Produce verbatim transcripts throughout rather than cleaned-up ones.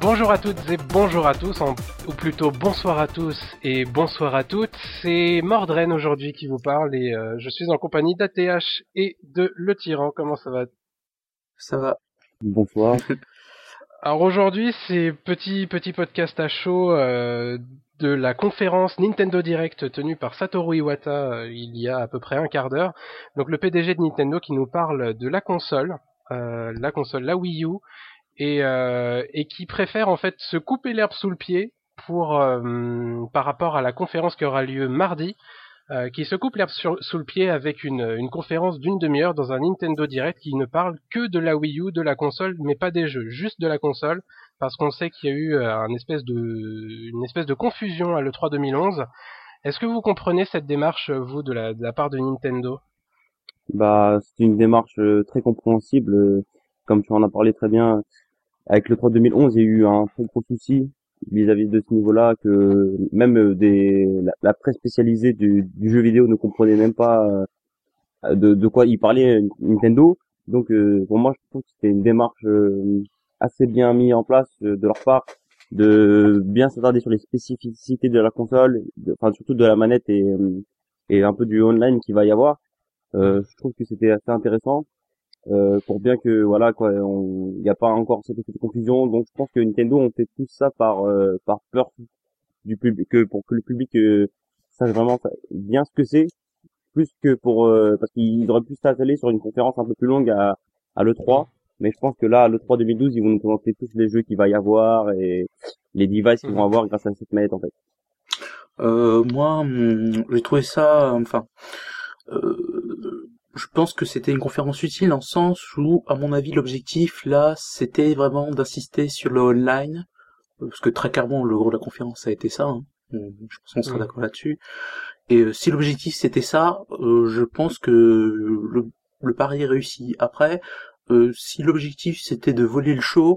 Bonjour à toutes et bonjour à tous, en, ou plutôt bonsoir à tous et bonsoir à toutes. C'est Mordren aujourd'hui qui vous parle et euh, je suis en compagnie d'A T H et de Le Tyran. Comment ça va? Ça va. Bonsoir. Alors aujourd'hui, c'est petit petit podcast à chaud euh, de la conférence Nintendo Direct tenue par Satoru Iwata euh, il y a à peu près un quart d'heure. Donc le P D G de Nintendo qui nous parle de la console, euh, la console, la Wii U. Et, euh, et qui préfère en fait se couper l'herbe sous le pied pour euh, par rapport à la conférence qui aura lieu mardi, euh, qui se coupe l'herbe sur, sous le pied avec une, une conférence d'une demi-heure dans un Nintendo Direct qui ne parle que de la Wii U, de la console, mais pas des jeux, juste de la console, parce qu'on sait qu'il y a eu euh, un espèce de, une espèce de confusion à l'E trois deux mille onze. Est-ce que vous comprenez cette démarche, vous, de la, de la part de Nintendo? Bah, c'est une démarche euh, très compréhensible, euh, comme tu en as parlé très bien. Avec le trois deux mille onze, il y a eu un très gros souci vis-à-vis de ce niveau-là, que même euh, des la, la presse spécialisée du, du jeu vidéo ne comprenait même pas euh, de, de quoi il parlait euh, Nintendo. Donc, euh, pour moi, je trouve que c'était une démarche euh, assez bien mise en place euh, de leur part, de bien s'attarder sur les spécificités de la console, de- enfin surtout de la manette et, euh, et un peu du online qu'il va y avoir. Euh, je trouve que c'était assez intéressant euh, pour bien que voilà quoi, il n'y a pas encore cette effet de confusion. Donc je pense que Nintendo ont fait tout ça par euh, par peur du public, que pour que le public euh, sache vraiment fa- bien ce que c'est, plus que pour euh, parce qu'ils auraient pu s'atteler sur une conférence un peu plus longue à à l'E trois. Mais je pense que là, à l'E trois deux mille douze, ils vont nous présenter tous les jeux qu'il va y avoir et les devices qu'ils vont avoir grâce à cette manette en fait. Euh, moi, hum, j'ai trouvé ça, enfin, euh, je pense que c'était une conférence utile dans le sens où, à mon avis, l'objectif là, c'était vraiment d'insister sur le online, parce que très clairement, le gros de la conférence ça a été ça. Hein. On- Je pense qu'on sera Mmh. d'accord là-dessus. Et euh, si l'objectif c'était ça, euh, je pense que le, le pari est réussi. Après, euh, si l'objectif c'était de voler le show,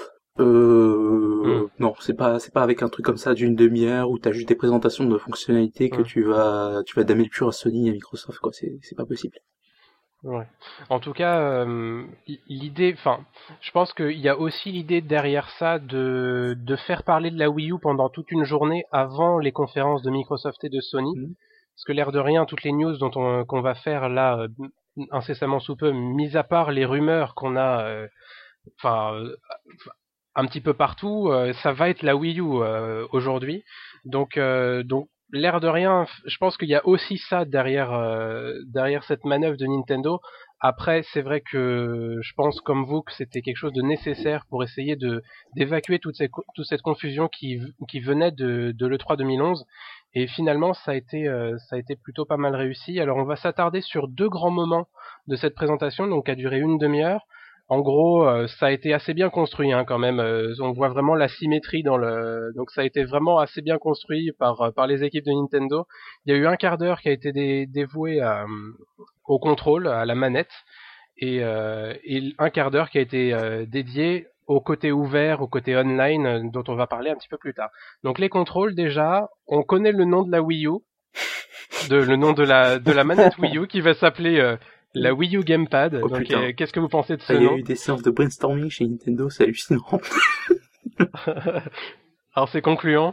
Mmh. euh, non, c'est pas c'est pas avec un truc comme ça d'une demi-heure où t'as juste des présentations de fonctionnalités que Mmh. tu vas tu vas damer le pur à Sony et à Microsoft, quoi. C'est c'est pas possible. Ouais. En tout cas, euh, l'idée, enfin, je pense qu'il y a aussi l'idée derrière ça de, de faire parler de la Wii U pendant toute une journée avant les conférences de Microsoft et de Sony. Mhm. Parce que l'air de rien, toutes les news dont on, qu'on va faire là, euh, incessamment sous peu, mis à part les rumeurs qu'on a, euh, enfin, euh, un petit peu partout, euh, ça va être la Wii U euh, aujourd'hui. Donc, euh, donc l'air de rien, je pense qu'il y a aussi ça derrière euh, derrière cette manœuvre de Nintendo. Après, c'est vrai que je pense comme vous que c'était quelque chose de nécessaire pour essayer de d'évacuer toute cette toute cette confusion qui qui venait de de l'E trois deux mille onze. Et finalement, ça a été euh, ça a été plutôt pas mal réussi. Alors, on va s'attarder sur deux grands moments de cette présentation, donc qui a duré une demi-heure. En gros, euh, ça a été assez bien construit hein, quand même. Euh, on voit vraiment la symétrie dans le. Donc ça a été vraiment assez bien construit par euh, par les équipes de Nintendo. Il y a eu un quart d'heure qui a été dé- dévoué à, au contrôle, à la manette, et, euh, et un quart d'heure qui a été euh, dédié au côté ouvert, au côté online, euh, dont on va parler un petit peu plus tard. Donc les contrôles déjà, on connaît le nom de la Wii U, de le nom de la de la manette Wii U qui va s'appeler euh, la Wii U Gamepad. Oh Donc putain. euh, qu'est-ce que vous pensez de ce Ah, il y a nom? eu des séances de brainstorming chez Nintendo, c'est hallucinant. Alors c'est concluant.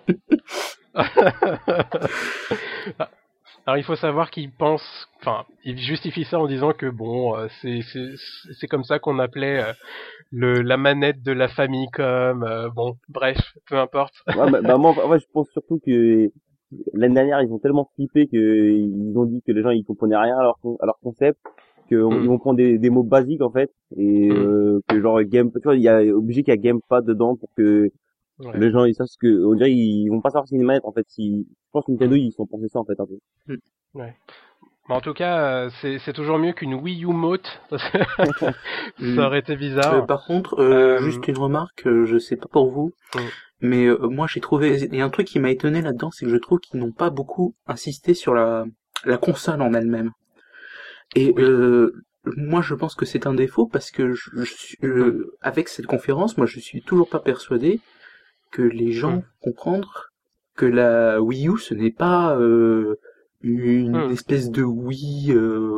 Alors il faut savoir qu'il pense, enfin, il justifie ça en disant que bon, euh, c'est c'est c'est comme ça qu'on appelait euh, le la manette de la Famicom. Euh, bon, bref, peu importe. Ouais, bah, bah, moi, en vrai, je pense surtout que l'année dernière, ils ont tellement flippé que ils ont dit que les gens ils comprenaient rien à leur con- à leur concept, qu'ils Hmm, vont prendre des, des mots basiques en fait, et hmm, euh, que genre game, tu vois, il y a obligé qu'il y a gamepad dedans pour que ouais, les gens ils sachent que, on dirait ils vont pas savoir si c'est une manette en fait. Si je pense que Nintendo hmm, ils sont pensés ça en fait un peu. ouais. Mais en tout cas, euh, c'est c'est toujours mieux qu'une Wii U Mote. Parce que ça Hmm. aurait été Euh, bizarre. par contre, euh, Euh, juste une remarque, euh, je sais pas pour vous, hmm, mais euh, moi j'ai trouvé, il y a un truc qui m'a étonné là-dedans, c'est que je trouve qu'ils n'ont pas beaucoup insisté sur la la console en elle-même. Et oui. euh, moi je pense que c'est un défaut parce que je, je suis- Hmm, je- avec cette conférence, moi je suis toujours pas persuadé que les gens hmm, vont comprendre que la Wii U ce n'est pas euh, une hmm, espèce de Wii euh,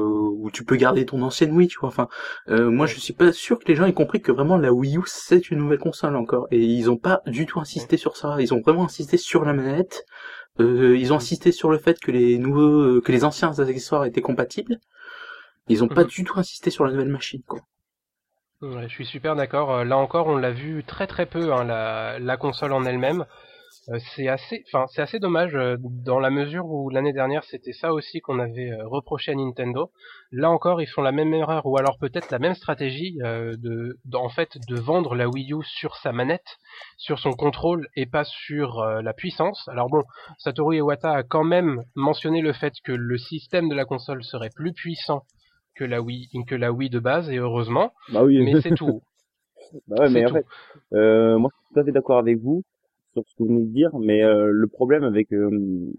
où tu peux garder ton ancienne Wii, tu vois. Enfin, euh, moi, Ouais. je suis pas sûr que les gens aient compris que vraiment la Wii U c'est une nouvelle console encore. Et ils ont pas du tout insisté sur ça. Ils ont vraiment insisté sur la manette. Euh, ils ont Mm. insisté sur le fait que les nouveaux, que les anciens accessoires étaient compatibles. Ils ont pas Mhm. du tout insisté sur la nouvelle machine, quoi. Ouais, je suis super d'accord. Euh, Là encore, on l'a vu très très peu, hein, la, la console en elle-même. Euh, c'est assez, enfin, c'est assez dommage euh, dans la mesure où l'année dernière c'était ça aussi qu'on avait euh, reproché à Nintendo. Là encore, ils font la même erreur ou alors peut-être la même stratégie euh, de, de- en fait, de vendre la Wii U sur sa manette, sur son contrôle et pas sur euh, la puissance. Alors bon, Satoru Iwata a quand même mentionné le fait que le système de la console serait plus puissant que la Wii, que la Wii de base et heureusement, Bah oui. mais c'est tout, Bah ouais, c'est mais en tout. fait, euh, moi je suis tout à fait d'accord avec vous sur ce que vous venez de dire, mais euh, le problème avec euh,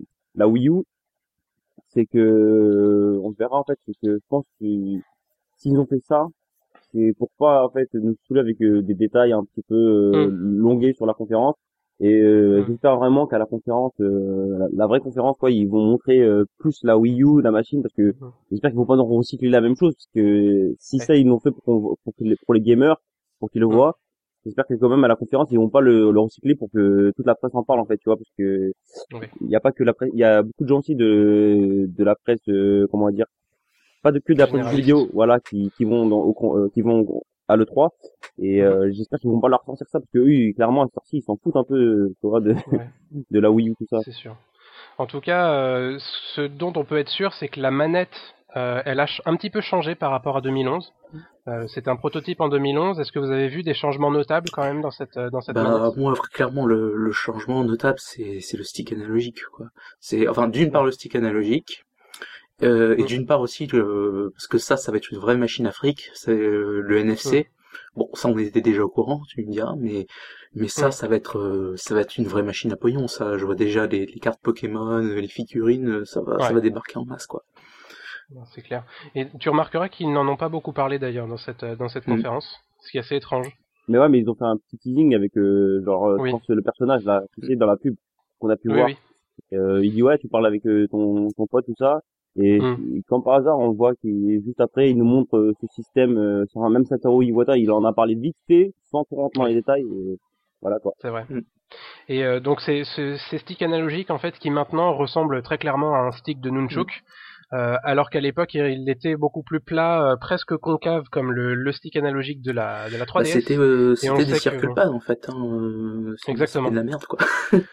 la Wii U, c'est que euh, on verra en fait, c'est que je pense que s'ils ont fait ça, c'est pour pas en fait nous saouler avec euh, des détails un petit peu euh, Hum, longués sur la conférence. Et euh, hum, j'espère vraiment qu'à la conférence, euh, la, la vraie conférence, quoi, ils vont montrer euh, plus la Wii U, la machine, parce que hum. j'espère qu'ils vont pas nous recycler la même chose, parce que si Ouais. ça ils l'ont fait pour, qu'on- pour, que les, pour les gamers, pour qu'ils le Hum, voient, j'espère que quand même à la conférence ils vont pas le, le recycler pour que toute la presse en parle en fait, tu vois, parce que ouais. il y a pas que la presse, il y a beaucoup de gens aussi de de la presse, euh, comment dire, pas de que de la presse Généraliste. vidéo, voilà, qui qui vont dans au con- euh, qui vont à l'E trois et Mhm. euh, j'espère qu'ils vont pas leur ressentir ça parce que eux clairement à la sortie ils s'en foutent un peu tu vois de Ouais, de la Wii U tout ça. c'est sûr. En tout cas, euh, ce dont on peut être sûr, c'est que la manette, euh, elle a ch- un petit peu changé par rapport à deux mille onze. Euh, c'était un prototype en deux mille onze. Est-ce que vous avez vu des changements notables quand même dans cette euh, dans cette manette? Bah moi clairement le, le changement notable c'est c'est le stick analogique, quoi. C'est enfin d'une part Ouais. le stick analogique euh, et Mm, d'une part aussi le, parce que ça ça va être une vraie machine Afrique, c'est euh, le mm, N F C. Bon, ça on était déjà au courant, tu me diras, mais mais ça mm. ça va être euh, ça va être une vraie machine à pognon, ça. Je vois déjà les, les cartes Pokémon, euh, les figurines, euh, ça va ça Ouais, va débarquer en masse, quoi. non, c'est clair. Et tu remarqueras qu'ils n'en ont pas beaucoup parlé d'ailleurs dans cette euh, dans cette Hmm. conférence, ce qui est assez étrange. Mais ouais mais ils ont fait un petit teasing avec euh, genre euh, je Oui, pense que le personnage là tu sais dans la pub qu'on a pu oui, voir oui. euh, il dit ouais tu parles avec euh, ton ton pote tout ça et Mm, quand par hasard on voit qu'il juste après il nous montre euh, ce système euh, sur un même Satoru Iwata il en a parlé vite fait sans trop rentrer dans oui, les détails et voilà quoi. c'est vrai. Hmm. Et euh, donc c'est ce- ces sticks analogiques en fait qui maintenant ressemblent très clairement à un stick de Hmm. nunchuk, euh, alors qu'à l'époque il il était beaucoup plus plat, euh, presque concave comme le, le stick analogique de la de la Bah trois D S. c'était euh, Et on c'était des sait que circle pads en fait, hein. euh, c'est- c'était exactement. de la merde, quoi.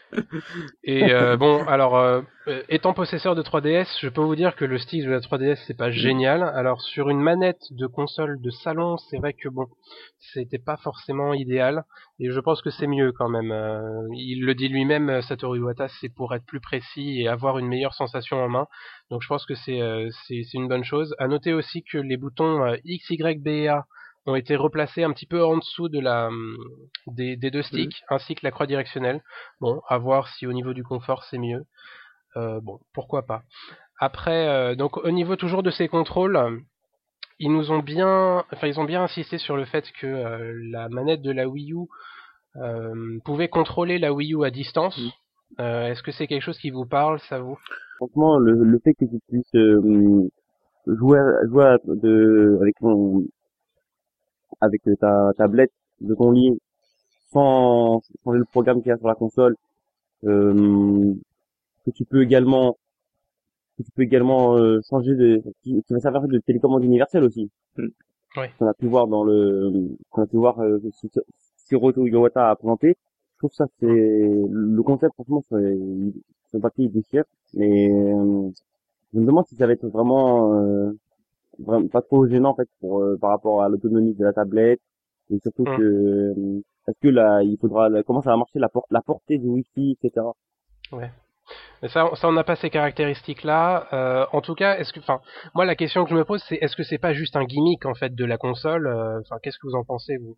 Et euh, bon, alors euh, euh, étant possesseur de trois D S, je peux vous dire que le stick de la trois D S c'est pas Hmm. génial. Alors sur une manette de console de salon, c'est vrai que bon, c'était pas forcément idéal. Et je pense que c'est mieux quand même. Euh, il le dit lui-même, euh, Satoru Iwata, c'est pour être plus précis et avoir une meilleure sensation en main. Donc je pense que c'est euh, c'est c'est une bonne chose. À noter aussi que les boutons euh, X, Y, B et A ont été replacés un petit peu en dessous de la hum, des, des deux Hmm. sticks, ainsi que la croix directionnelle. Bon, à voir si au niveau du confort c'est mieux. Euh, bon, pourquoi pas. Après, euh, donc au niveau toujours de ces contrôles, euh, ils nous ont bien, enfin ils ont bien insisté sur le fait que euh, la manette de la Wii U euh, pouvait contrôler la Wii U à distance. Hmm. Euh, Est-ce que c'est quelque chose qui vous parle, ça vous? Franchement, le, le fait que tu puisses euh, jouer, à- jouer à- de, avec ton, avec ta tablette de ton lit sans changer le programme qu'il y a sur la console, euh, que tu peux également, que tu peux également euh, changer de, qui, qui va servir de télécommande universelle aussi. Hmm. Oui. Qu'on a pu voir dans le, qu'on a pu voir euh, si Hiroto Iwata a présenté. Je trouve ça c'est Mm. le concept franchement c'est ce papier il déchire, mais euh, je me demande si ça va être vraiment euh, vraiment pas trop gênant en fait pour euh, par rapport à l'autonomie de la tablette et surtout que Mm. euh, parce que là il faudra la- comment ça va marcher la, por- la portée du Wi-Fi et cetera. Ouais. Mais ça, ça on n'a pas ces caractéristiques-là. Euh, en tout cas, est-ce que, enfin, moi la question que je me pose, c'est est-ce que c'est pas juste un gimmick en fait de la console? euh, Enfin, qu'est-ce que vous en pensez vous?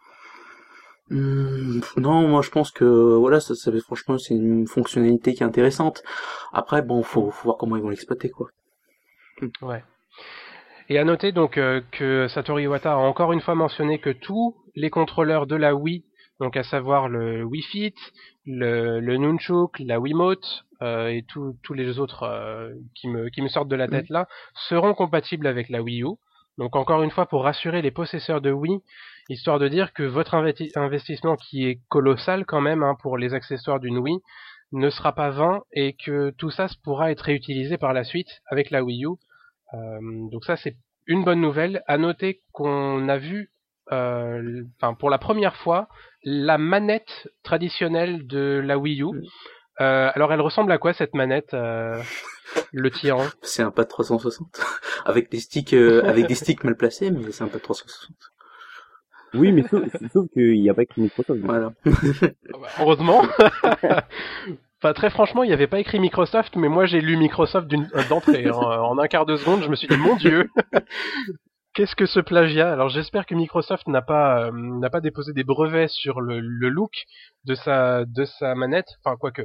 Hmm, non, moi je pense que voilà, ça, ça franchement c'est une fonctionnalité qui est intéressante. Après, bon, faut, Mm. faut voir comment ils vont l'exploiter, quoi. Ouais. Et à noter donc euh, que Satoru Iwata a encore une fois mentionné que tous les contrôleurs de la Wii donc à savoir le Wii Fit, le, le Nunchuk, la Wiimote euh, et tous tous les autres euh, qui me qui me sortent de la tête là seront compatibles avec la Wii U. Donc encore une fois pour rassurer les possesseurs de Wii, histoire de dire que votre investi- investissement qui est colossal quand même hein, pour les accessoires d'une Wii ne sera pas vain et que tout ça pourra être réutilisé par la suite avec la Wii U. Euh, donc ça c'est une bonne nouvelle. À noter qu'on a vu, euh, enfin pour la première fois, la manette traditionnelle de la Wii U. Euh, alors elle ressemble à quoi cette manette, euh, le tyran? C'est un pad trois cent soixante avec des sticks, euh, avec des sticks mal placés, mais c'est un pad trois cent soixante. Oui, mais sauf, sauf qu'il n'y a pas écrit Microsoft. Voilà. Heureusement. Enfin, très franchement, il n'y avait pas écrit Microsoft, mais moi j'ai lu Microsoft d'une, d'entrée. En, en un quart de seconde, je me suis dit, mon Dieu, qu'est-ce que ce plagiat? Alors j'espère que Microsoft n'a pas euh, n'a pas déposé des brevets sur le, le look de sa de sa manette. Enfin, quoique,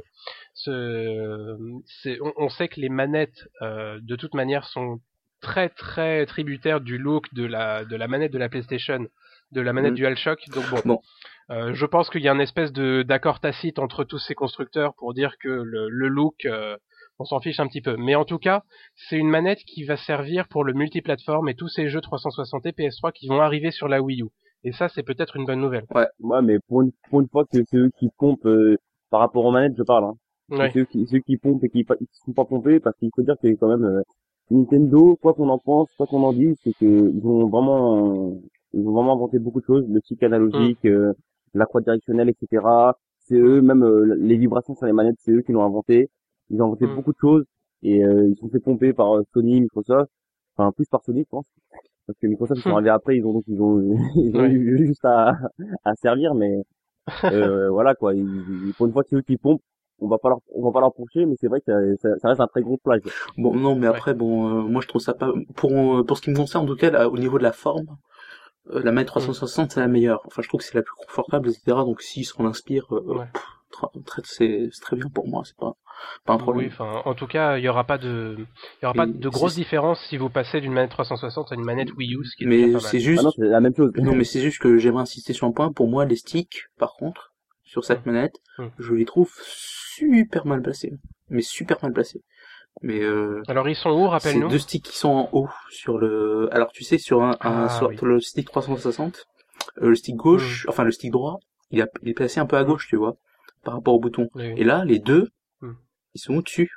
ce, c'est, on, on sait que les manettes, euh, de toute manière, sont très très tributaires du look de la de la manette de la PlayStation, de la manette Mm. DualShock. Donc bon. Bon. Euh, je pense qu'il y a une espèce de d'accord tacite entre tous ces constructeurs pour dire que le, le look, euh, on s'en fiche un petit peu. Mais en tout cas, c'est une manette qui va servir pour le multiplateforme et tous ces jeux trois cent soixante et P S trois qui vont arriver sur la Wii U. Et ça, c'est peut-être une bonne nouvelle. Ouais, mais pour une, pour une fois que c'est eux qui pompent, euh, par rapport aux manettes, je parle, hein. Ouais. C'est eux qui, ceux qui pompent et qui ne sont pas pompés, parce qu'il faut dire que quand même, euh, Nintendo, quoi qu'on en pense, quoi qu'on en dise, c'est que ils ont vraiment, ils ont vraiment inventé beaucoup de choses, le stick analogique, mm. euh, la croix directionnelle, et cetera. C'est eux, même euh, les vibrations sur les manettes, c'est eux qui l'ont inventé. Ils ont inventé mm. beaucoup de choses et euh, ils sont fait pomper par euh, Sony, Microsoft, enfin plus par Sony, je pense, parce que Microsoft ils sont arrivés après, ils ont donc ils ont ils ont ouais. eu juste à à servir, mais euh, voilà quoi. Ils, ils, pour une fois que c'est eux qui pompent, on va pas leur on va pas leur pencher, mais c'est vrai que ça, ça, ça reste un très gros plage. Bon non, mais après ouais. bon, euh, moi je trouve ça pas pour pour ce qui me concerne en tout cas là, au niveau de la forme. Euh, la manette trois cent soixante, mmh. c'est la meilleure. Enfin, je trouve que c'est la plus confortable, et cetera. Donc, s'ils s'en inspirent, euh, ouais. pff, très, c'est, c'est très bien pour moi. C'est pas, pas un problème. Oui, enfin, en tout cas, il y aura pas de, il y aura et pas de grosse différence si vous passez d'une manette trois cent soixante à une manette Wii U, ce qui est mais pas c'est mal. juste, ah non, c'est la même chose. Non, mais c'est juste que j'aimerais insister sur un point. Pour moi, les sticks, par contre, sur cette mmh. manette, mmh. je les trouve super mal placés. Mais super mal placés. Mais euh, alors ils sont où, rappelle-nous? C'est deux sticks qui sont en haut sur le. Alors tu sais sur un, un ah, sur oui. le stick trois cent soixante, euh, le stick gauche, mmh. enfin le stick droit, il, a, il est placé un peu à gauche, mmh. tu vois, par rapport au bouton. Oui. Et là, les deux, mmh. ils sont au-dessus.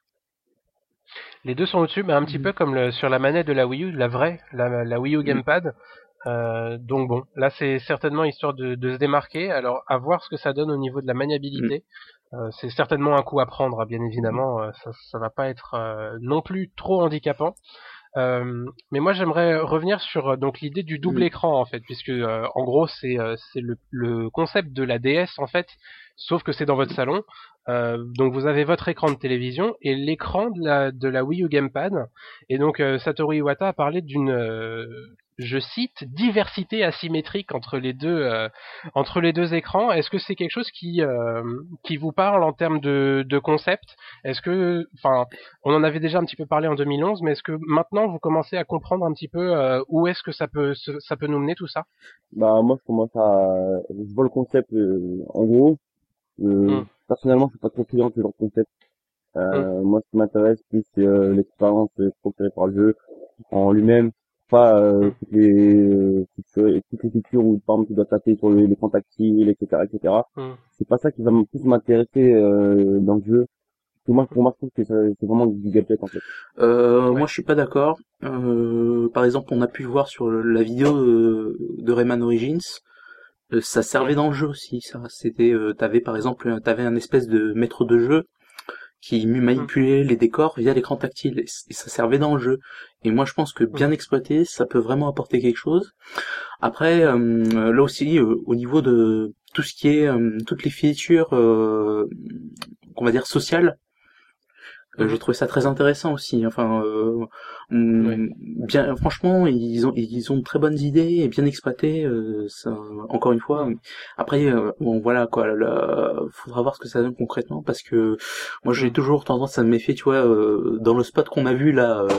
Les deux sont au-dessus, mais un petit mmh. peu comme le, sur la manette de la Wii U, la vraie, la, la Wii U Gamepad. Mmh. Euh, donc bon, là c'est certainement histoire de, de se démarquer. Alors à voir ce que ça donne au niveau de la maniabilité. Mmh. Euh, c'est certainement un coup à prendre, bien évidemment. Euh, ça, ça va pas être euh, non plus trop handicapant. Euh, mais moi, j'aimerais revenir sur donc l'idée du double mmh. écran en fait, puisque euh, en gros c'est euh, c'est le, le concept de la D S en fait, sauf que c'est dans votre salon. Euh, donc vous avez votre écran de télévision et l'écran de la de la Wii U Gamepad. Et donc euh, Satoru Iwata a parlé d'une euh, je cite, diversité asymétrique entre les deux euh, entre les deux écrans. Est-ce que c'est quelque chose qui euh, qui vous parle en termes de, de concept? Est-ce que, enfin, on en avait déjà un petit peu parlé en deux mille onze, mais est-ce que maintenant vous commencez à comprendre un petit peu euh, où est-ce que ça peut ça peut nous mener tout ça? Bah moi je commence à je vois le concept euh, en gros. Euh, mm. Personnellement je suis pas trop client de ce genre de concept. Euh, mm. Moi ce qui m'intéresse plus c'est euh, l'expérience procurée par le jeu en lui-même. Pas euh, mmh. toutes les euh, toutes, toutes les features où par exemple tu dois taper sur les l'écran tactile, et cetera, et cetera. Mmh. C'est pas ça qui va plus m'intéresser euh, dans le jeu. Parce que moi, pour moi, je trouve que ça, c'est vraiment du gadget en fait. Euh, ouais. Moi, je suis pas d'accord. Euh, par exemple, on a pu voir sur la vidéo de, de Rayman Origins, euh, ça servait dans le jeu aussi. Ça, c'était, euh, t'avais par exemple, t'avais un espèce de maître de jeu qui manipulait mmh. les décors via l'écran tactile et ça servait dans le jeu. Et moi je pense que bien mmh. exploité, ça peut vraiment apporter quelque chose. Après, euh, là aussi, euh, au niveau de tout ce qui est, euh, toutes les features, euh, on va dire sociales, euh, mmh. j'ai trouvé ça très intéressant aussi. Enfin, euh, oui. bien, franchement, ils ont ils ont de très bonnes idées et bien exploitées. Euh, ça, encore une fois. Mmh. Après, euh, bon, voilà quoi. Là, faudra voir ce que ça donne concrètement parce que moi, j'ai mmh. toujours tendance à me méfier. Tu vois, euh, dans le spot qu'on a vu là, euh,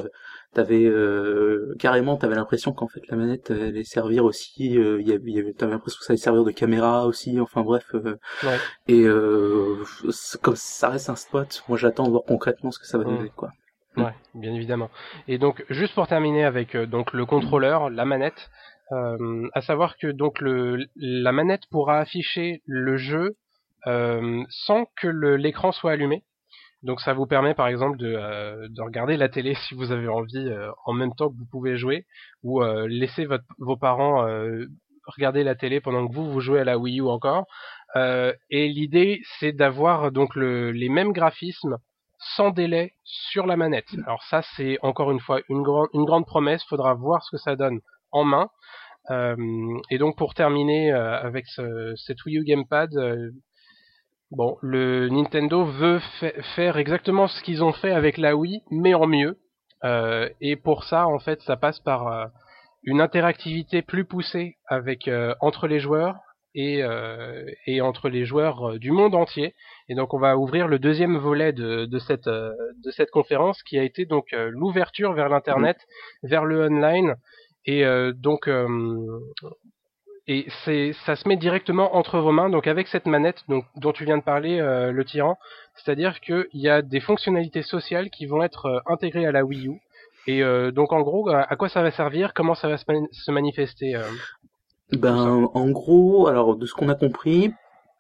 t'avais euh, carrément, t'avais l'impression qu'en fait la manette elle allait servir aussi. Euh, il y avait, il y avait- t'avais l'impression que ça allait servir de caméra aussi. Enfin bref. euh, Ouais. et euh, c'est- comme ça reste un spot, moi j'attends de voir concrètement ce que ça va Mm. donner, quoi. Ouais, bien évidemment. Et donc, juste pour terminer avec euh, donc le contrôleur, la manette, euh, à savoir que donc le la manette pourra afficher le jeu euh, sans que le- l'écran soit allumé. Donc, ça vous permet par exemple de euh, de regarder la télé si vous avez envie euh, en même temps que vous pouvez jouer, ou euh, laisser votre, vos parents euh, regarder la télé pendant que vous vous jouez à la Wii U encore. Euh, et l'idée, c'est d'avoir donc le, les mêmes graphismes sans délai sur la manette. Alors ça, c'est encore une fois une, grande une grande promesse. Faudra voir ce que ça donne en main. Euh, et donc pour terminer euh, avec ce, cette Wii U Gamepad, euh, bon, le Nintendo veut fa- faire exactement ce qu'ils ont fait avec la Wii, mais en mieux. Euh, et pour ça, en fait, ça passe par euh, une interactivité plus poussée avec euh, entre les joueurs et, euh, et entre les joueurs euh, du monde entier. Et donc on va ouvrir le deuxième volet de, de cette euh, de cette conférence qui a été donc euh, l'ouverture vers l'internet, vers le online. Et euh, donc euh, et c'est ça se met directement entre vos mains. Donc avec cette manette donc dont tu viens de parler, euh, le tyran, c'est-à-dire qu'il y a des fonctionnalités sociales qui vont être euh, intégrées à la Wii U. Et euh, donc en gros, à, à quoi ça va servir, comment ça va se, mani- se manifester euh, tout ça. Ben, en gros, alors de ce qu'on a compris,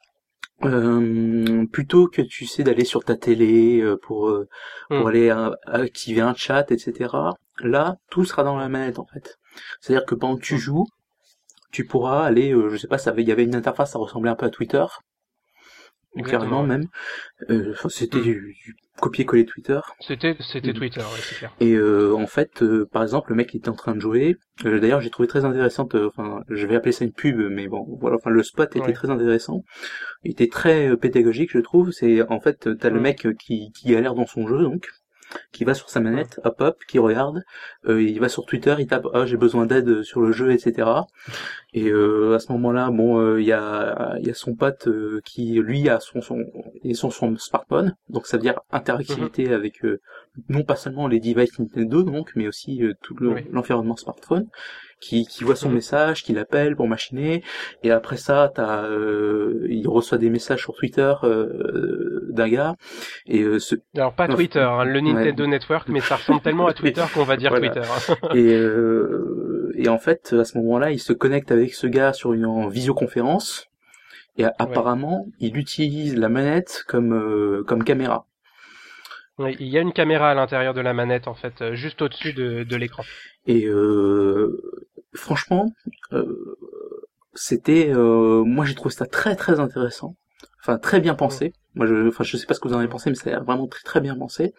euh, plutôt que tu sais d'aller sur ta télé euh, pour euh, Hmm. pour aller euh, activer un chat, et cetera. Là, tout sera dans la manette en fait. C'est-à-dire que pendant que tu Hmm. joues, tu pourras aller, euh, je sais pas, ça avait, il y avait une interface, ça ressemblait un peu à Twitter, ou Exactement, carrément ouais. même. Euh, enfin, c'était Hmm. du, du copier-coller Twitter. C'était c'était Mm. Twitter, ouais, c'est clair. Et euh, en fait, euh, par exemple, le mec qui était en train de jouer, euh, d'ailleurs j'ai trouvé très intéressante, euh, enfin je vais appeler ça une pub, mais bon voilà, enfin le spot était Ouais. très intéressant, il était très euh, pédagogique je trouve, c'est en fait t'as le Hmm. mec euh, qui, qui galère dans son jeu donc, qui va sur sa Hmm. manette, hop hop, qui regarde, euh, il va sur Twitter, il tape ah j'ai besoin d'aide sur le jeu, et cetera. Et euh, à ce moment-là, bon, euh, il y a il y a son pote euh, qui lui a son son et son, son smartphone, donc ça veut dire Mhm. interactivité avec euh, non pas seulement les devices Nintendo donc, mais aussi euh, tout le- Oui. l'environnement smartphone, qui qui voit son Mhm. message, qui l'appelle pour machiner, et après ça, t'as euh, il reçoit des messages sur Twitter euh, d'un gars et euh, ce Alors pas non, Twitter, hein, le ouais, Nintendo Network, mais ça ressemble tellement à Twitter qu'on va dire voilà. Twitter. Et, euh, et en fait, à ce moment-là, il se connecte avec ce gars sur une en visioconférence. Et a- Ouais. apparemment, il utilise la manette comme euh, comme caméra. Oui, il y a une caméra à l'intérieur de la manette en fait, euh, juste au-dessus de, de l'écran. Et euh, franchement, euh, c'était, euh, moi j'ai trouvé ça très très intéressant. Enfin, très bien Mhm. pensé. Moi, je, enfin, je sais pas ce que vous en avez Mhm. pensé, mais ça a l'air vraiment très très bien pensé.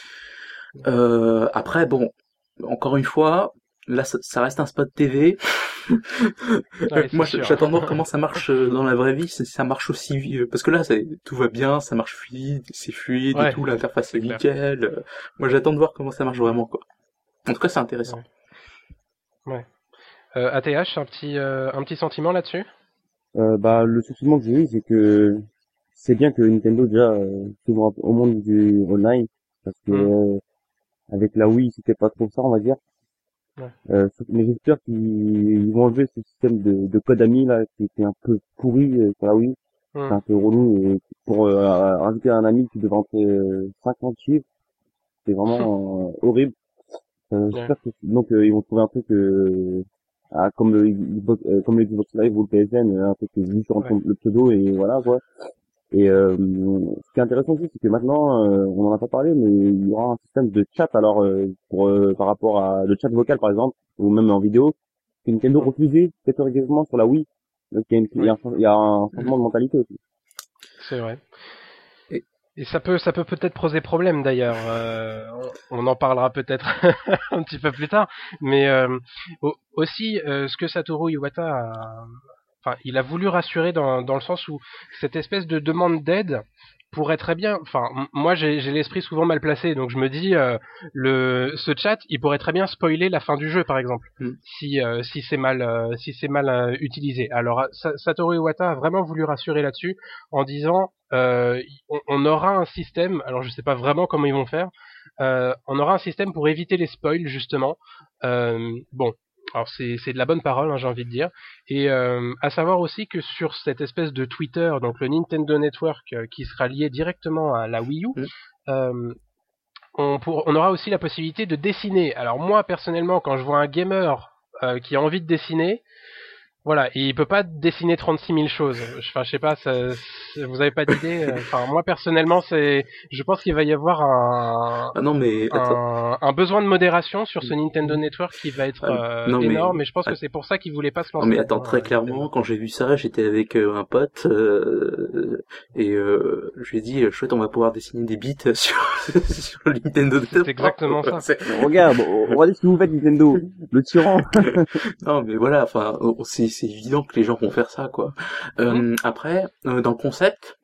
Euh, après, bon, encore une fois, là, ça, ça reste un spot T V. Ouais, Moi, c'est je- sûr. j'attends de voir comment ça marche euh, dans la vraie vie, si ça marche aussi, euh, parce que là, c'est- tout va bien, ça marche fluide, c'est fluide et Ouais, tout, l'interface est c'est clair. nickel. euh, Moi, j'attends de voir comment ça marche vraiment, quoi. En tout cas, c'est intéressant. Ouais. Ouais. Euh, A T H, un petit euh, un petit sentiment là-dessus? Euh, bah, le sentiment que j'ai eu, c'est que c'est bien que Nintendo déjà euh, s'ouvre un peu au monde du online, parce que Mhm. euh, avec la Wii, c'était pas trop ça, on va dire. Ouais. Euh, sauf- mais j'espère qu'ils ils vont enlever ce système de, de code ami là, qui était un peu pourri euh, sur la Wii. C'est Mhm. un peu relou. Et pour euh, rajouter un ami, tu devais entrer euh, cinquante chiffres. C'est vraiment euh, horrible. Euh, Ouais. j'espère que donc euh, ils vont trouver un truc euh, ah, comme le Xbox, euh, comme le Xbox Live ou le P S N, euh, un truc juste sur Ouais. le pseudo et voilà quoi. Et euh, ce qui est intéressant aussi, c'est que maintenant, euh, on en a pas parlé, mais il y aura un système de chat alors euh, pour euh, par rapport à le chat vocal par exemple, ou même en vidéo, que Nintendo Mhm. refusait catégoriquement sur la Wii. Donc il y a, une, il y a Ouais, un, il y a un changement de mentalité aussi. c'est vrai. Et Et ça peut ça peut peut-être poser problème d'ailleurs. Euh, on, on en parlera peut-être un petit peu plus tard. Mais euh, au- aussi, euh, ce que Satoru Iwata a, enfin, il a voulu rassurer dans, dans le sens où cette espèce de demande d'aide pourrait très bien, enfin, m- moi j'ai j'ai l'esprit souvent mal placé, donc je me dis, euh, le, ce chat, il pourrait très bien spoiler la fin du jeu, par exemple, hmm. si euh, si c'est mal euh, si c'est mal euh, utilisé. Alors Sa- Satoru Iwata a vraiment voulu rassurer là-dessus en disant, euh, on, on aura un système, alors je sais pas vraiment comment ils vont faire, euh, on aura un système pour éviter les spoils justement. Euh, bon, alors c'est, c'est de la bonne parole, hein, j'ai envie de dire. Et euh, à savoir aussi que sur cette espèce de Twitter, donc le Nintendo Network euh, qui sera lié directement à la Wii U, Mm. euh, on, pour, on aura aussi la possibilité de dessiner. Alors moi personnellement, quand je vois un gamer euh, qui a envie de dessiner, voilà, et il peut pas dessiner trente-six mille choses. Enfin, je sais pas, ça, vous avez pas d'idée. Enfin, moi personnellement, c'est, je pense qu'il va y avoir un, Ah non, mais attends. un, un besoin de modération sur ce Nintendo Network qui va être Ah, euh, non, mais énorme. Et je pense que att- c'est pour ça qu'ils voulaient pas se non, lancer mais attends, là-dedans. très euh, clairement, Nintendo. quand j'ai vu ça, j'étais avec euh, un pote euh, et euh, je lui ai dit, chouette, on va pouvoir dessiner des bits sur sur le Nintendo C'est Network. exactement ça. C'est- Regarde, regardez ce que vous faites Nintendo, le tyran. Non, mais voilà, enfin, on- c'est c'est évident que les gens vont faire ça, quoi. Euh, Hmm. après, euh, dans le concept,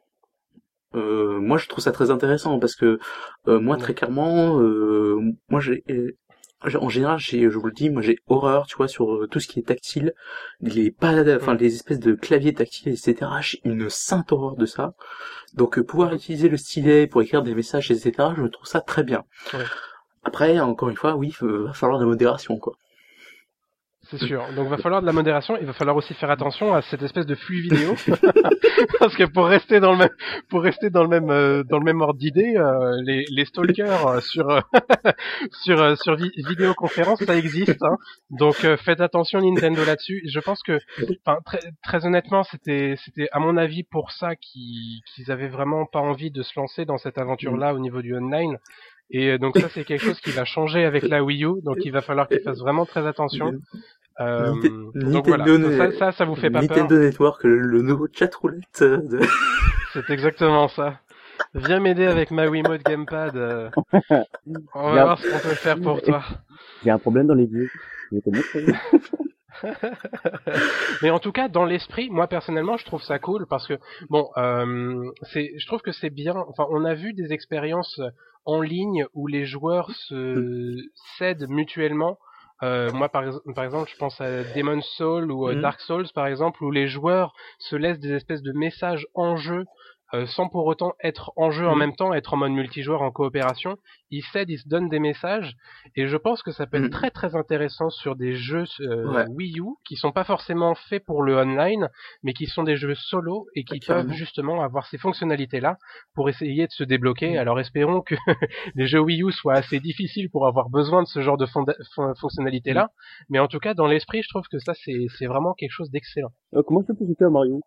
euh, moi je trouve ça très intéressant parce que euh, moi très Ouais. clairement, euh, moi j'ai euh, j'ai- en général, j'ai, je vous le dis, moi j'ai horreur, tu vois, sur euh, tout ce qui est tactile, les pas, enfin Hmm. les espèces de claviers tactiles, et cetera. J'ai une sainte horreur de ça. Donc euh, pouvoir Mhm. utiliser le stylet pour écrire des messages, et cetera. Je trouve ça très bien. Ouais. Après, encore une fois, oui, euh, va falloir de la modération, quoi. C'est sûr. Donc, va falloir de la modération. Il va falloir aussi faire attention à cette espèce de flux vidéo, parce que pour rester dans le même, pour rester dans le même, euh, dans le même ordre d'idée, euh, les, les stalkers euh, sur, euh, sur, euh, sur vi- vidéoconférence, ça existe. Hein. Donc, euh, faites attention Nintendo là-dessus. Je pense que, enfin, très, très honnêtement, c'était, c'était à mon avis pour ça qu'ils, qu'ils avaient vraiment pas envie de se lancer dans cette aventure-là au niveau du online. Et euh, donc ça, c'est quelque chose qui va changer avec la Wii U. Donc, il va falloir qu'ils fassent vraiment très attention. Euh, Nite- donc voilà, Nintendo, ça, ça, ça vous fait pas peur. Nintendo Network, le, le nouveau chat roulette euh, de... C'est exactement ça. Viens m'aider avec ma Wiimote Gamepad. euh, On va J'ai un, voir ce qu'on peut faire pour toi. j'ai un problème dans les yeux. Je vais te montrer. Mais en tout cas, dans l'esprit, moi personnellement, je trouve ça cool parce que bon, euh, c'est, je trouve que c'est bien. Enfin, on a vu des expériences en ligne où les joueurs se s'aident mutuellement. Euh, moi, par, ex- par exemple, je pense à Demon's Souls ou euh, Mhm. Dark Souls, par exemple, où les joueurs se laissent des espèces de messages en jeu. euh, sans pour autant être en jeu en Mhm. même temps, être en mode multijoueur en coopération, ils s'aident, ils se donnent des messages, et je pense que ça peut être Mhm. très très intéressant sur des jeux euh, Ouais, Wii U qui sont pas forcément faits pour le online, mais qui sont des jeux solo et ouais, qui peuvent carrément. justement avoir ces fonctionnalités-là pour essayer de se débloquer. Mhm. Alors espérons que les jeux Wii U soient assez difficiles pour avoir besoin de ce genre de fonda- fon- fonctionnalités-là, mais en tout cas dans l'esprit, je trouve que ça c'est c'est vraiment quelque chose d'excellent. Euh, comment je peux pousser à Mario?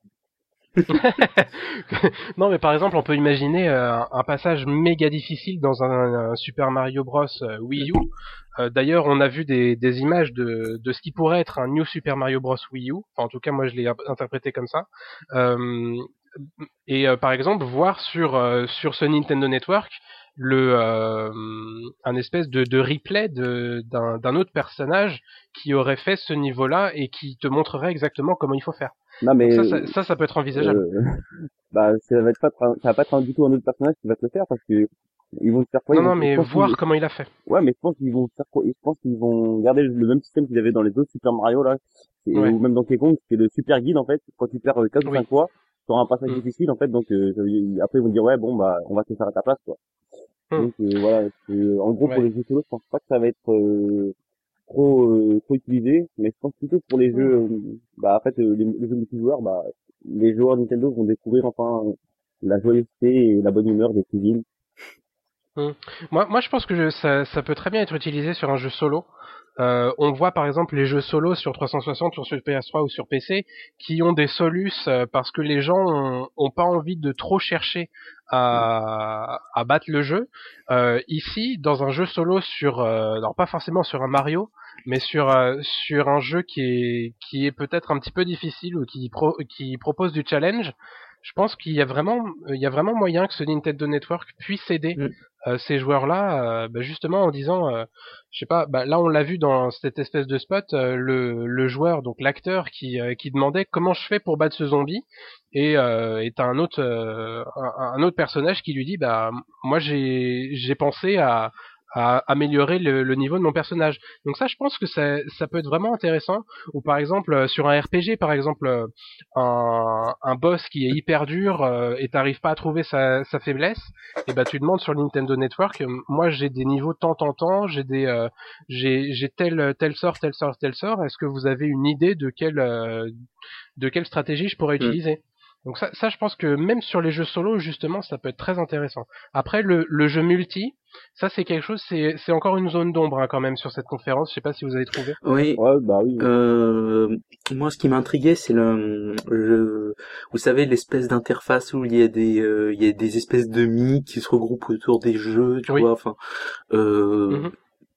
Non, mais par exemple, on peut imaginer euh, un passage méga difficile dans un, un Super Mario Bros euh, Wii U. Euh, D'ailleurs, on a vu des, des images de, de ce qui pourrait être un New Super Mario Bros Wii U. Enfin, en tout cas, moi, je l'ai ap- interprété comme ça. Euh, et euh, par exemple, voir sur euh, sur ce Nintendo Network le euh, un espèce de, de replay de d'un d'un autre personnage qui aurait fait ce niveau-là et qui te montrerait exactement comment il faut faire. Non, Donc mais, ça, ça, ça, ça peut être envisageable. euh, bah, ça va être pas, être un- ça va pas être un- du tout un autre personnage qui va te le faire parce que ils vont te faire quoi? Ils Non, vont, non, te- je mais pense qu'ils, voir comment il a fait. ouais, mais je pense qu'ils vont faire quoi? Je pense qu'ils vont garder le même système qu'ils avaient dans les autres Super Mario, là. Et, Ouais, ou même dans Donkey Kong, c'est le super guide, en fait. Quand tu perds euh, quatre ou oui. cinq fois, tu auras un passage Mm. difficile, en fait, donc, euh, ça veut dire- après, ils vont dire, ouais, bon, bah, on va te faire à ta place, quoi. Mm. Donc, euh, voilà, c'est- en gros, pour Ouais. les jeux solo, je pense pas que ça va être, euh, trop, euh, trop utilisé, mais je pense plutôt que pour les jeux, Mm. euh, bah, en fait, euh, les, les jeux multijoueurs, bah, les joueurs Nintendo vont découvrir enfin la joyeuseté et la bonne humeur des cuisines. Mm. Moi, moi, je pense que je- ça, ça peut très bien être utilisé sur un jeu solo. Euh, on voit par exemple les jeux solo sur trois cent soixante, sur P S trois ou sur P C, qui ont des solus euh, parce que les gens ont, ont pas envie de trop chercher à, à battre le jeu. Euh, ici, dans un jeu solo sur, euh, alors pas forcément sur un Mario, mais sur euh, sur un jeu qui est qui est peut-être un petit peu difficile ou qui pro, qui propose du challenge. Je pense qu'il y a vraiment il y a vraiment moyen que ce Nintendo Network puisse aider Mhm. euh, ces joueurs-là, euh, bah, justement en disant, euh, je sais pas, bah, là on l'a vu dans cette espèce de spot, euh, le, le joueur, donc l'acteur qui, euh, qui demandait comment je fais pour battre ce zombie, et euh, et t'as un autre euh, un, un autre personnage qui lui dit, bah moi j'ai j'ai pensé à à améliorer le, le niveau de mon personnage. Donc ça, je pense que ça, ça peut être vraiment intéressant. Ou par exemple, euh, sur un R P G, par exemple, euh, un, un boss qui est hyper dur euh, et t'arrives pas à trouver sa, sa faiblesse, et bah tu demandes sur le Nintendo Network. euh, Moi, j'ai des niveaux tant tant tant, j'ai des, euh, j'ai j'ai tel tel sort, tel sort, tel sort. Est-ce que vous avez une idée de quelle euh, de quelle stratégie je pourrais Mm. utiliser? Donc ça, ça, je pense que même sur les jeux solo, justement, ça peut être très intéressant. Après, le, le jeu multi, ça c'est quelque chose, c'est, c'est encore une zone d'ombre hein, quand même sur cette conférence. Je sais pas si vous avez trouvé. Oui, Ouais, bah oui. euh, moi ce qui m'intriguait c'est le, le, vous savez l'espèce d'interface où il y a des, euh, il y a des espèces de mini qui se regroupent autour des jeux, tu Oui. vois, enfin, euh, Mhm.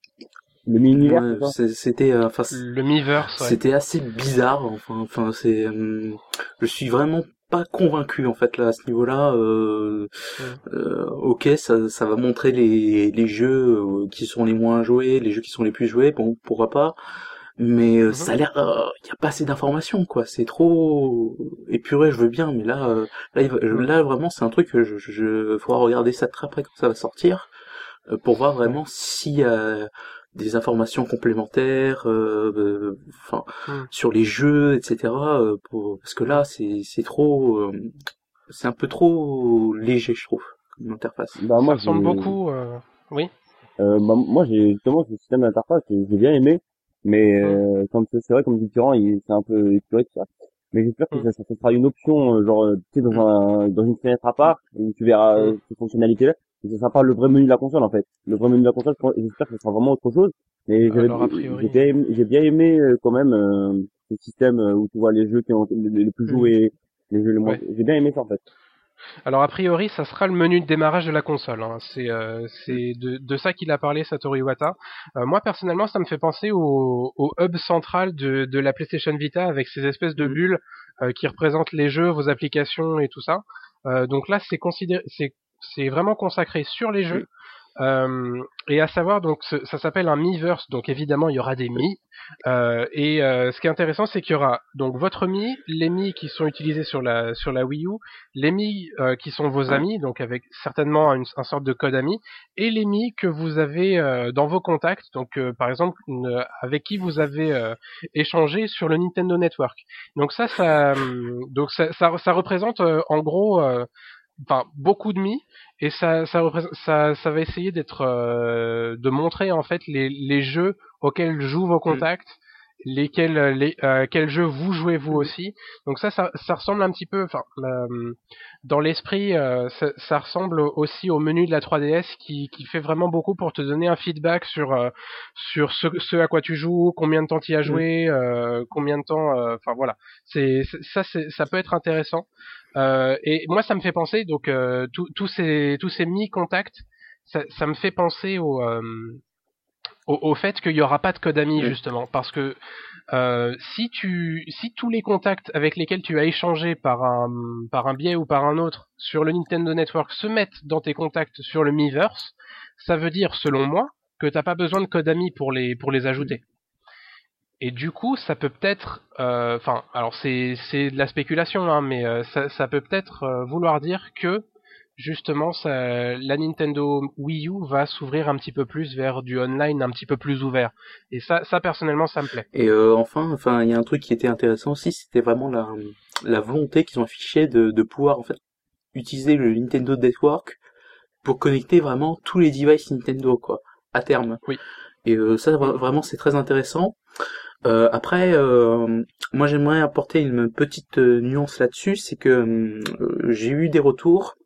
Le mini-univers, ouais, c'est ça? c'est- c'était, euh, enfin, c- Le Miiverse, ouais. c'était assez bizarre, enfin, enfin, c'est, hum, je suis vraiment pas convaincu en fait là à ce niveau-là. Euh, Mhm. euh, ok, ça, ça va montrer les, les jeux euh, qui sont les moins joués, les jeux qui sont les plus joués, bon, pourquoi pas. Mais euh, Mhm. ça a l'air, il y a pas assez d'informations quoi. C'est trop épuré. Je veux bien, mais là, euh, là, il va- Mhm. là vraiment, c'est un truc que je, je, je- faudra regarder ça très près quand ça va sortir euh, pour voir Ouais. vraiment s'il y a des informations complémentaires, euh, euh, enfin, Mhm. sur les jeux, et cetera. euh, pour, parce que là, Mhm. c'est c'est trop, euh, c'est un peu trop léger, je trouve, comme interface. Bah Ça moi ressemble j'ai beaucoup. Euh... Oui. euh, bah, moi j'ai justement ce système d'interface, j'ai j'ai bien aimé, mais Mhm. euh, comme c'est c'est vrai comme dit Tyran, il c'est un peu épuré tout ça. Mais j'espère que Mhm. ça, ça, ça sera une option, euh, genre euh, tu sais dans un dans une fenêtre à part où tu verras Mhm. euh, ces fonctionnalités-là, et ce sera pas le vrai menu de la console en fait. Le vrai menu de la console, je pense- j'espère que ce sera vraiment autre chose. Mais j'avais Alors a j'ai priori. bien aimé, j'ai bien aimé euh, quand même euh, ce système euh, où tu vois les jeux qui ont les, les plus Mhm. joués, les jeux les moins. Ouais. J'ai bien aimé ça en fait. Alors a priori, ça sera le menu de démarrage de la console. Hein. C'est euh, Mhm. c'est de, de ça qu'il a parlé Satoru Iwata. Euh, moi personnellement, ça me fait penser au, au hub central de, de la PlayStation Vita avec ces espèces de Mhm. bulles euh, qui représentent les jeux, vos applications et tout ça. Euh, donc là, c'est considéré, c'est c'est vraiment consacré sur les jeux. Mhm. Euh, et à savoir, donc ce- ça s'appelle un Miiverse, donc évidemment il y aura des Mi. Euh, et euh, ce qui est intéressant, c'est qu'il y aura donc votre Mi, les Mi qui sont utilisés sur la sur la Wii U, les Mi euh, qui sont vos Ouais. amis, donc avec certainement une, un sorte de code ami, et les Mi que vous avez euh, dans vos contacts, donc euh, par exemple une- avec qui vous avez euh, échangé sur le Nintendo Network. Donc ça, ça hum, donc ça, ça, ça représente euh, en gros euh, enfin beaucoup de mi et ça ça représente- ça ça va essayer d'être euh, de montrer en fait les les jeux auxquels jouent vos Mhm. contacts, lesquels euh, les euh, quels jeux vous jouez vous Mhm. aussi. Donc ça ça ça ressemble un petit peu enfin euh, dans l'esprit euh, ça, ça ressemble aussi au menu de la trois D S qui qui fait vraiment beaucoup pour te donner un feedback sur euh, sur ce ce à quoi tu joues, combien de temps tu y as Mhm. joué, euh, combien de temps euh, enfin voilà. C'est c'est- ça c'est ça peut être intéressant. Euh, et moi, ça me fait penser donc euh, tous tous ces tous ces mi-contacts, ça, ça me fait penser au, euh, au au fait qu'il y aura pas de code ami Mhm. justement, parce que euh, si tu si tous les contacts avec lesquels tu as échangé par un par un biais ou par un autre sur le Nintendo Network se mettent dans tes contacts sur le Miiverse, ça veut dire selon moi que t'as pas besoin de code ami pour les pour les ajouter. Et du coup, ça peut peut-être, euh, enfin, alors c'est c'est de la spéculation, hein, mais euh, ça, ça peut peut-être euh, vouloir dire que justement, ça, la Nintendo Wii U va s'ouvrir un petit peu plus vers du online, un petit peu plus ouvert. Et ça, ça personnellement, ça me plaît. Et euh, enfin, enfin, il y a un truc qui était intéressant aussi, c'était vraiment la, la volonté qu'ils ont affichée de, de pouvoir en fait utiliser le Nintendo Network pour connecter vraiment tous les devices Nintendo quoi, à terme. Oui. Et euh, ça Mm. vra- vraiment c'est très intéressant. Euh, après, euh, moi j'aimerais apporter une petite euh, nuance là-dessus, c'est que euh, j'ai eu des retours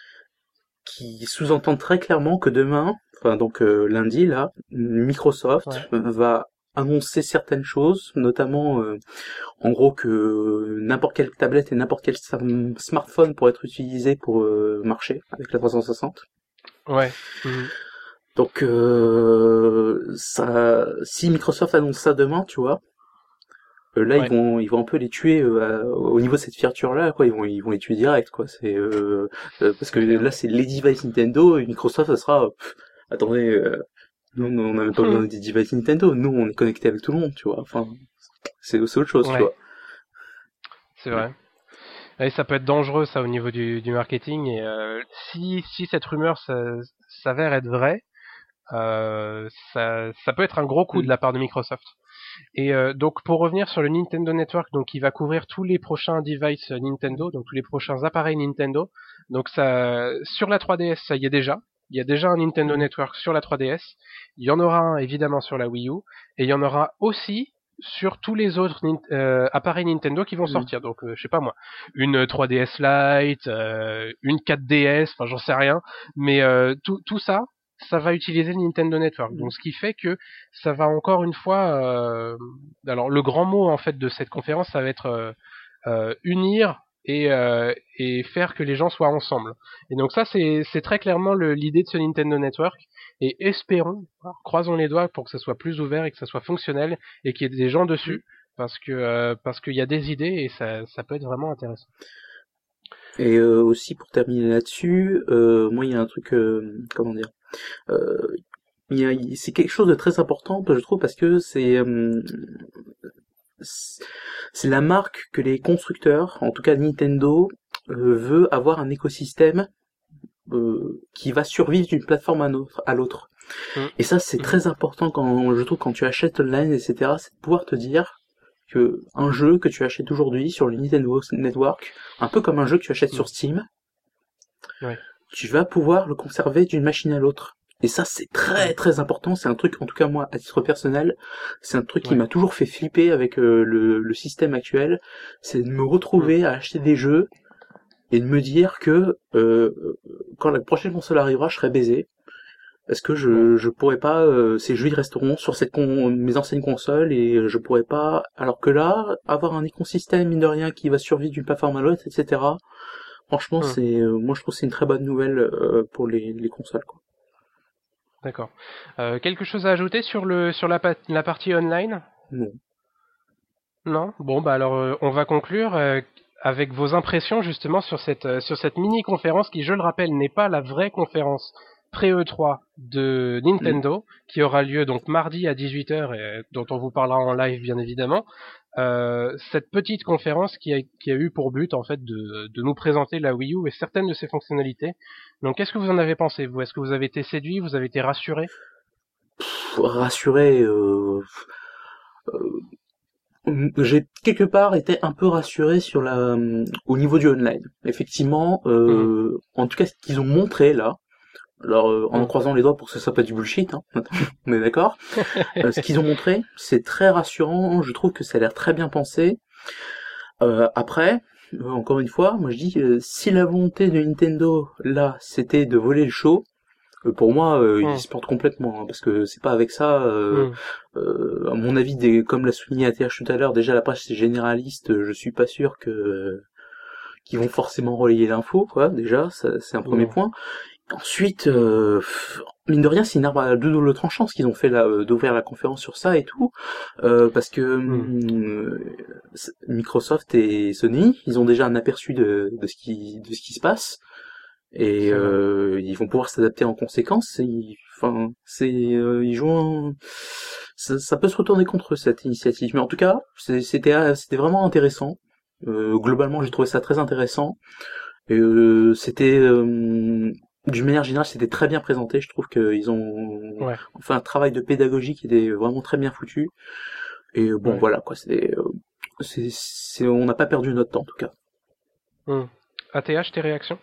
qui sous-entendent très clairement que demain, enfin donc euh, lundi là, Microsoft Ouais. va annoncer certaines choses, notamment euh, en gros que n'importe quelle tablette et n'importe quel sam- smartphone pourrait être utilisé pour euh, marcher avec la trois cent soixante. Ouais. Mhm. Donc euh, ça, si Microsoft annonce ça demain, tu vois, euh, là ils Ouais. vont ils vont un peu les tuer euh, à- au niveau de cette feature là quoi, ils vont ils vont les tuer direct quoi. C'est euh, euh, parce que C'est clair. là c'est les devices Nintendo et Microsoft ça sera pff, attendez euh, nous on n'a même pas besoin des devices Nintendo, nous on est connecté avec tout le monde, tu vois. Enfin c'est c'est autre chose, tu Ouais. vois. C'est vrai. Et ça peut être dangereux ça au niveau du, du marketing. Et euh, si si cette rumeur ça- s'avère être vraie. euh, ça, ça peut être un gros coup de Mm. la part de Microsoft. Et euh, donc pour revenir sur le Nintendo Network, donc il va couvrir tous les prochains devices Nintendo, donc tous les prochains appareils Nintendo. Donc ça, sur la trois D S, ça y est déjà. Il y a déjà un Nintendo Mm. Network sur la trois D S. Il y en aura un évidemment sur la Wii U, et il y en aura aussi sur tous les autres euh, appareils Nintendo qui vont Mm. sortir. Donc euh, je sais pas moi, une trois D S Lite, euh, une quatre D S, enfin j'en sais rien, mais euh, tout tout ça, ça va utiliser le Nintendo Network. Donc Mm. ce qui fait que ça va encore une fois, euh, alors le grand mot en fait de cette conférence, ça va être euh, euh, unir et, euh, et faire que les gens soient ensemble. Et donc ça, c'est, c'est très clairement le, l'idée de ce Nintendo Network. Et espérons, alors, croisons les doigts pour que ça soit plus ouvert et que ça soit fonctionnel et qu'il y ait des gens Mm. dessus, parce que euh, parce qu'il y a des idées et ça, ça peut être vraiment intéressant. Et euh, aussi pour terminer là-dessus, euh, moi il y a un truc, euh, comment dire, euh, il y a, il- c'est quelque chose de très important, je trouve, parce que c'est euh, c'est c'est la marque que les constructeurs, en tout cas Nintendo, euh, veut avoir un écosystème euh, qui va survivre d'une plateforme à, notre, à l'autre. Mm. Et ça, c'est Mm. très important quand je trouve quand tu achètes online, et cetera. C'est de pouvoir te dire que un jeu que tu achètes aujourd'hui sur le Nintendo Network, un peu comme un jeu que tu achètes Mm. sur Steam, Ouais. tu vas pouvoir le conserver d'une machine à l'autre. Et ça, c'est très Ouais. très important. C'est un truc, en tout cas moi, à titre personnel, c'est un truc qui Ouais. m'a toujours fait flipper avec euh, le, le système actuel. C'est de me Mm. retrouver à acheter des jeux et de me dire que euh, quand la prochaine console arrivera, je serai baisé. Parce que Ouais. je je pourrais pas, euh, ces jeux ils resteront sur cette con, mes anciennes consoles et je pourrais pas. Alors que là, avoir un écosystème mine de rien qui va survivre d'une plateforme à l'autre, et cetera. Franchement, Mm. c'est, euh, moi je trouve que c'est une très bonne nouvelle euh, pour les, les consoles, quoi. D'accord. Euh, quelque chose à ajouter sur le sur la, pa- la partie online? Non. Non? Bon, bah alors euh, on va conclure euh, avec vos impressions justement sur cette euh, sur cette mini conférence qui, je le rappelle, n'est pas la vraie conférence pré-E trois de Mm. Nintendo, qui aura lieu donc mardi à dix-huit heures et dont on vous parlera en live bien évidemment. Euh, cette petite conférence qui a, qui a eu pour but en fait de, de nous présenter la Wii U et certaines de ses fonctionnalités. Donc qu'est-ce que vous en avez pensé, vous? Est-ce que vous avez été séduit, vous avez été rassuré? Pff, rassuré, euh, euh, j'ai quelque part été un peu rassuré sur la, euh, au niveau du online. Effectivement, Hum, euh, en tout cas ce qu'ils ont montré là. Alors, euh, en hum. croisant les doigts pour que ce soit pas du bullshit, hein, on est d'accord. Euh, ce qu'ils ont montré, c'est très rassurant. Je trouve que ça a l'air très bien pensé. Euh, après, euh, encore une fois, moi je dis, euh, si la volonté de Nintendo là, c'était de voler le show, euh, pour moi, euh, ils Hum, se portent complètement, hein, parce que c'est pas avec ça. Euh, hum. euh, à mon avis, des, comme l'a souligné A T H tout à l'heure, déjà la presse est généraliste. euh, Je suis pas sûr que qu'ils vont forcément relayer l'info, quoi. Déjà, ça, c'est un premier Non. point. Ensuite, euh, mine de rien, c'est une arme à deux doubles tranchants ce qu'ils ont fait là, euh, d'ouvrir la conférence sur ça et tout, euh, parce que Hum. hum, Microsoft et Sony, ils ont déjà un aperçu de, de ce qui de ce qui se passe et C'est vrai. euh, ils vont pouvoir s'adapter en conséquence. Et ils- Enfin, c'est euh, ils jouent, un- ça, ça peut se retourner contre eux, cette initiative, mais en tout cas, c'est- c'était c'était vraiment intéressant. Euh, globalement, j'ai Hum. trouvé ça très intéressant. Et euh, c'était, euh, d'une manière générale, c'était très bien présenté. Je trouve qu'ils ont Ouais, fait un travail de pédagogie qui était vraiment très bien foutu. Et euh, bon, ouais. voilà quoi. C'est, euh, c'est, c'est, on n'a pas perdu notre temps en tout cas. Hum. A T H, tes réactions?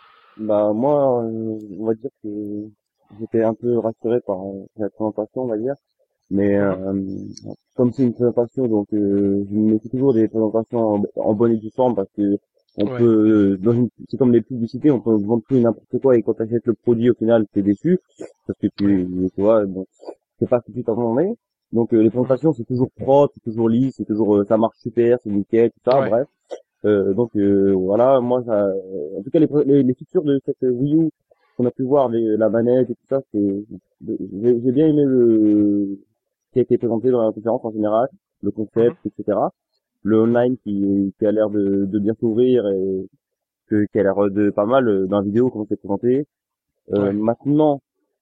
Bah moi, euh, on va dire que j'étais un peu rassuré par euh, la présentation, on va dire. Mais Mhm. euh, comme c'est une présentation, donc euh, je me méfie toujours des présentations en, en bonne et due forme parce que on Ouais, peut, euh, dans une, c'est comme les publicités, on peut vendre tout et n'importe quoi et quand tu achètes le produit au final t'es déçu parce que ouais. tu, tu vois, bon, c'est pas ce que tu t'attendais. Donc euh, les Mhm. présentations c'est toujours propre, c'est toujours lisse, c'est toujours, euh, ça marche super, c'est nickel, tout ça, Ouais, bref. Euh, donc euh, voilà, moi ça, en tout cas les, les, les features de cette Wii U qu'on a pu voir, les, la manette et tout ça, c'est, j'ai j'ai bien aimé le qui a été présenté dans la conférence en général, le mhm. concept, et cetera. Le online qui, qui a l'air de, de bien s'ouvrir et que, qui a l'air de pas mal euh, dans la vidéo comment c'est présenté. Euh, Ouais, maintenant,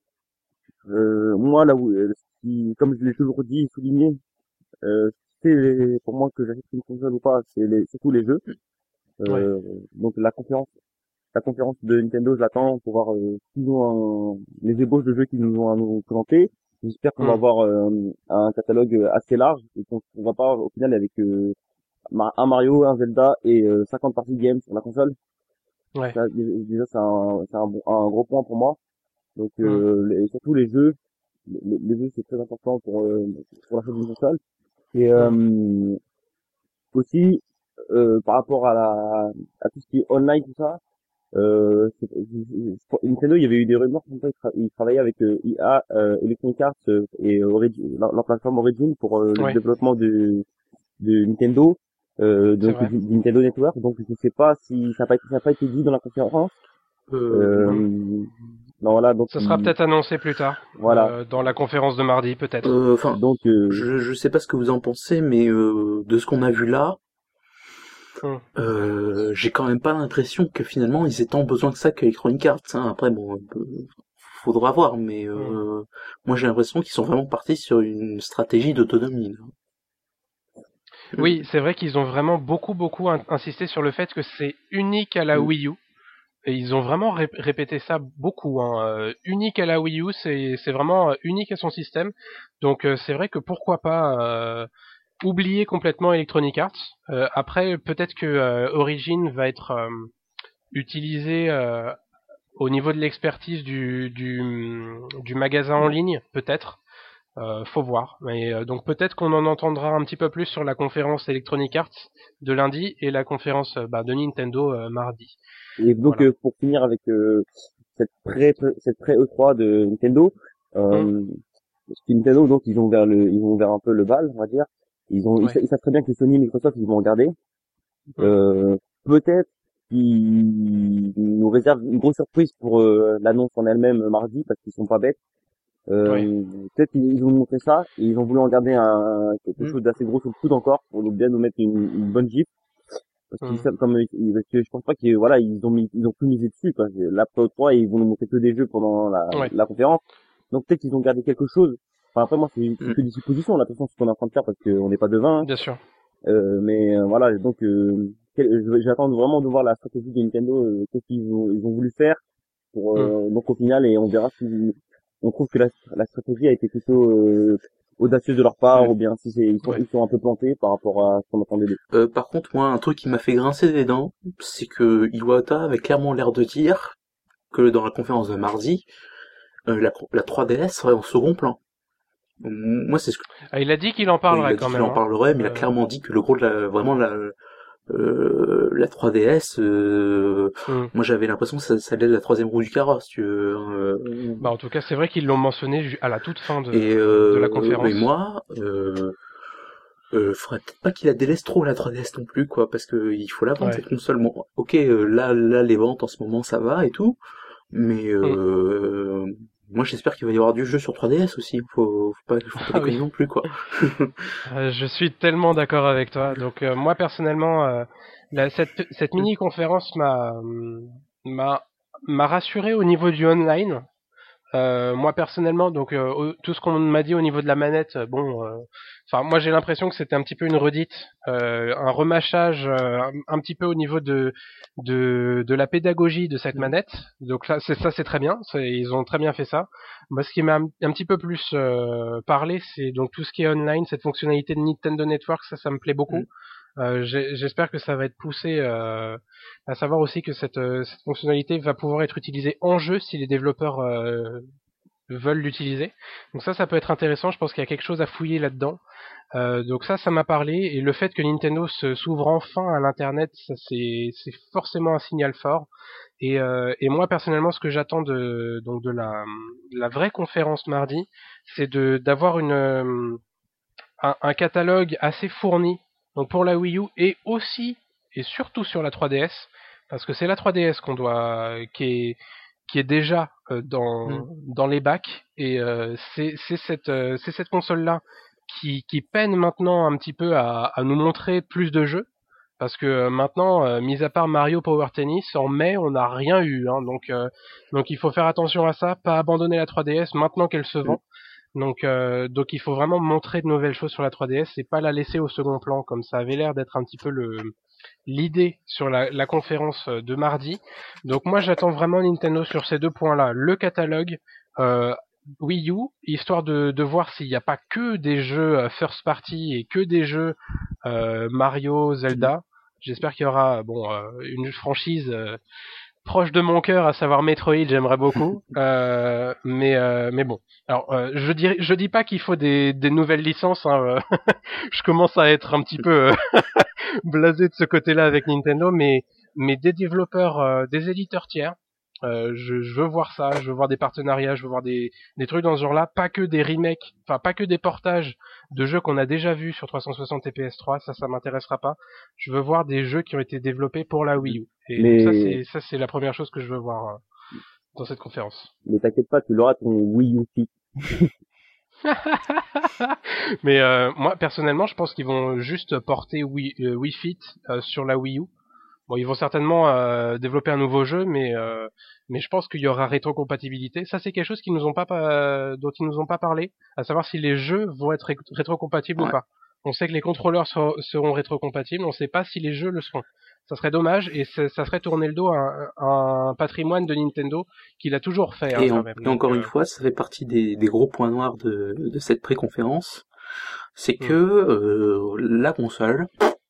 euh, moi là où, euh, ce qui, comme je l'ai toujours dit et souligné, euh, c'est les- pour moi que j'achète une console ou pas, c'est les, surtout les jeux. ouais. Euh, donc la conférence la conférence de Nintendo, je l'attends pour voir euh, qu'ils ont un- les ébauches de jeux qu'ils nous ont à nous présenter. J'espère qu'on va Mm. avoir euh, un catalogue assez large et qu'on on va pas au final avec euh, Ma- un Mario, un Zelda et euh, cinquante parties de games sur la console. Ouais. Ça, dé- déjà, c'est un, c'est un, bon- un gros point pour moi. Donc, Mm. euh, les- surtout les jeux, les, les jeux c'est très important pour euh, pour l'achat d'une console. Et Mm. euh, aussi euh, par rapport à la à tout ce qui est online tout ça. Euh, c'est- Nintendo, il y avait eu des rumeurs comme quoi ils, tra- ils travaillaient avec euh, I A, euh, Electronic Arts euh, et Origin, leur, leur plateforme Origin pour euh, le Ouais, développement de, de Nintendo, euh, c'est donc vrai. du, du Nintendo Network. Donc je sais pas si ça n'a pas été, ça a pas été dit dans la conférence. Euh, Euh, Mm. non, voilà, donc Ça sera il- peut-être annoncé plus tard, voilà, euh, dans la conférence de mardi, peut-être. euh, enfin, donc euh, je, je sais pas ce que vous en pensez, mais euh, de ce qu'on a vu là, Mm. euh, j'ai quand même pas l'impression que finalement ils aient tant besoin que ça qu'Electronic Arts. Hein. Après, bon, euh, faudra voir, mais Mm. euh, moi j'ai l'impression qu'ils sont vraiment partis sur une stratégie d'autonomie. Là. Oui, c'est vrai qu'ils ont vraiment beaucoup, beaucoup in- insisté sur le fait que c'est unique à la Mm. Wii U. Et ils ont vraiment ré- répété ça beaucoup. Hein. Euh, unique à la Wii U, c'est c'est vraiment euh, unique à son système. Donc euh, c'est vrai que pourquoi pas euh, oublier complètement Electronic Arts. Euh, après, peut-être que euh, Origin va être euh, utilisé euh, au niveau de l'expertise du, du, du magasin en ligne, peut-être. Euh, faut voir. Mais euh, donc peut-être qu'on en entendra un petit peu plus sur la conférence Electronic Arts de lundi et la conférence euh, bah, de Nintendo euh, mardi. et donc Voilà. euh, pour finir avec euh, cette pré cette pré E trois de Nintendo, Hum, euh, parce que Nintendo donc ils ont ouvert le ils ont ouvert un peu le bal, on va dire. Ils ont ils, ouais. sa- ils savent très bien que Sony et Microsoft ils vont regarder. Hum, Euh, peut-être qu'ils nous réservent une grosse surprise pour euh, l'annonce en elle-même euh, mardi parce qu'ils sont pas bêtes. ouais. Euh, peut-être qu'ils ils ont montré ça et ils ont voulu en garder un quelque Mm. chose d'assez gros sous le coude encore pour nous bien nous mettre une, une bonne gifle parce qu'ils Hum, savent comme ils- parce que je pense pas qu'ils voilà ils ont mis ils ont tout misé dessus quoi. La Pro trois ils vont nous montrer que des jeux pendant la, ouais. la conférence donc peut-être qu'ils ont gardé quelque chose. Enfin après moi c'est c'est Mm. que des suppositions là de toute façon ce qu'on est en train de faire parce qu'on n'est pas devin hein. Bien sûr. Euh, mais euh, voilà, donc euh, quel- je- j'attends vraiment de voir la stratégie de Nintendo, euh, qu'est-ce qu'ils ont, ils ont voulu faire pour Hum. euh, donc au final et on verra si on trouve que la, la stratégie a été plutôt euh, audacieuse de leur part Mm. ou bien si c'est ils sont Ouais. ils sont un peu plantés par rapport à ce qu'on attendait d'eux. Euh, par contre, moi, un truc qui m'a fait grincer des dents, c'est que Iwata avait clairement l'air de dire que dans la conférence de mardi, euh, la, la trois D S serait en second plan. Moi, c'est ce que Ah, il a dit qu'il en oui, il a parlerait dit quand qu'il même. en Hein. parlerait, mais il a Euh, clairement dit que le gros de la, vraiment la, euh, la trois D S, euh, hum. moi j'avais l'impression que ça, ça allait être la troisième roue du carrosse, si tu veux. Hein, euh. Bah, en tout cas, c'est vrai qu'ils l'ont mentionné ju- à la toute fin de, Et de la euh, mais conférence. moi, euh, euh, faudrait peut-être pas qu'il la délaisse trop la trois D S non plus, quoi, parce que il faut la vendre Ouais. cette console. Bon, ok, euh, là, là, les ventes en ce moment ça va et tout, mais Hum. euh, moi j'espère qu'il va y avoir du jeu sur trois D S aussi. Faut, faut pas, faut pas Ah oui. déconner non plus, quoi. Euh, je suis tellement d'accord avec toi. Donc euh, moi personnellement, euh, la- cette, cette mini conférence m'a m'a m'a rassuré au niveau du online. Euh, moi personnellement, donc euh, au- tout ce qu'on m'a dit au niveau de la manette, euh, bon, euh, enfin moi j'ai l'impression que c'était un petit peu une redite, euh, un remâchage euh, un, un petit peu au niveau de de de la pédagogie de cette Mm. manette. Donc là, c'est ça, c'est très bien, c'est- ils ont très bien fait ça. Moi, ce qui m'a un, un petit peu plus euh, parlé, c'est donc tout ce qui est online, cette fonctionnalité de Nintendo Network, ça, ça me plaît beaucoup. Mm. Euh, j'ai- J'espère que ça va être poussé, euh, à savoir aussi que cette, euh, cette fonctionnalité va pouvoir être utilisée en jeu si les développeurs euh, veulent l'utiliser. Donc ça, ça peut être intéressant. Je pense qu'il y a quelque chose à fouiller là-dedans. Euh, donc ça, ça m'a parlé. Et le fait que Nintendo se s'ouvre enfin à l'internet, ça c'est c'est forcément un signal fort. Et, euh, et moi personnellement, ce que j'attends de donc de la de la vraie conférence mardi, c'est de d'avoir une euh, un, un catalogue assez fourni. Donc pour la Wii U et aussi et surtout sur la trois D S, parce que c'est la trois D S qu'on doit qui est qui est déjà euh, Mm. dans dans les bacs et euh, c'est c'est cette euh, c'est cette console là qui qui peine maintenant un petit peu à à nous montrer plus de jeux parce que euh, maintenant euh, mis à part Mario Power Tennis en mai on n'a rien eu hein, donc euh, donc il faut faire attention à ça, pas abandonner la trois D S maintenant qu'elle se Mm. vend. Donc euh, donc il faut vraiment montrer de nouvelles choses sur la trois D S et pas la laisser au second plan comme ça avait l'air d'être un petit peu le l'idée sur la, la conférence de mardi. Donc moi j'attends vraiment Nintendo sur ces deux points-là, le catalogue euh, Wii U, histoire de, de voir s'il n'y a pas que des jeux first party et que des jeux euh, Mario, Zelda. J'espère qu'il y aura bon euh, une franchise euh, proche de mon cœur, à savoir Metroid, j'aimerais beaucoup. Euh, mais euh, mais bon. Alors euh, je dis je dis pas qu'il faut des, des nouvelles licences. Hein, je commence à être un petit peu euh, blasé de ce côté-là avec Nintendo, mais mais des développeurs, euh, des éditeurs tiers. Euh, je, je veux voir ça, je veux voir des partenariats, je veux voir des, des trucs dans ce genre-là, pas que des remakes, enfin pas que des portages de jeux qu'on a déjà vus sur trois cent soixante et P S trois, ça, ça m'intéressera pas. Je veux voir des jeux qui ont été développés pour la Wii U. Et Mais... donc ça, c'est ça, c'est la première chose que je veux voir euh, dans cette conférence. Mais t'inquiète pas, tu l'auras ton Wii U Fit. Mais euh, moi, personnellement, je pense qu'ils vont juste porter Wii, euh, Wii Fit euh, sur la Wii U. Bon, ils vont certainement euh, développer un nouveau jeu, mais euh, mais je pense qu'il y aura rétrocompatibilité. Ça, c'est quelque chose qu'ils nous ont pas, pas dont ils nous ont pas parlé, à savoir si les jeux vont être ré- rétrocompatibles Ouais. ou pas. On sait que les contrôleurs ser- seront rétrocompatibles, on sait pas si les jeux le seront. Ça serait dommage et ça serait tourner le dos à un, à un patrimoine de Nintendo qu'il a toujours fait. Hein, Et, quand en- même. et Donc, encore euh, une fois, ça fait partie des, des gros points noirs de, de cette pré-conférence, c'est que Mm. euh, la console,